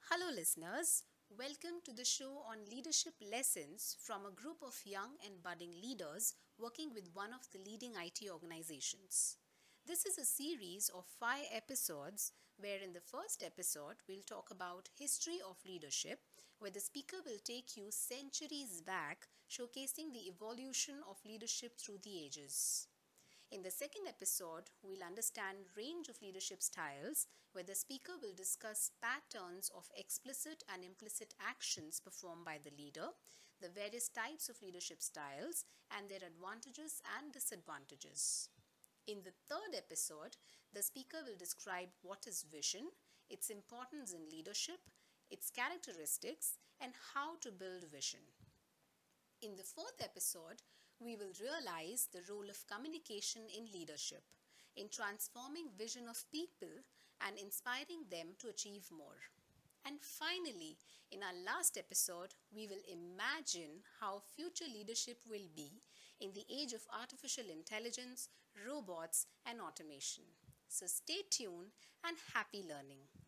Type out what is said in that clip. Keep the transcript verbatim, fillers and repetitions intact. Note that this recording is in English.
Hello, listeners. Welcome to the show on leadership lessons from a group of young and budding leaders working with one of the leading I T organizations. This is a series of five episodes where in the first episode we'll talk about history of leadership, where the speaker will take you centuries back showcasing the evolution of leadership through the ages. In the second episode, we'll understand range of leadership styles where the speaker will discuss patterns of explicit and implicit actions performed by the leader, the various types of leadership styles and their advantages and disadvantages. In the third episode, the speaker will describe what is vision, its importance in leadership, its characteristics, and how to build vision. In the fourth episode, we will realize the role of communication in leadership, in transforming vision of people and inspiring them to achieve more. And finally, in our last episode, we will imagine how future leadership will be in the age of artificial intelligence, robots, and automation. So stay tuned and happy learning.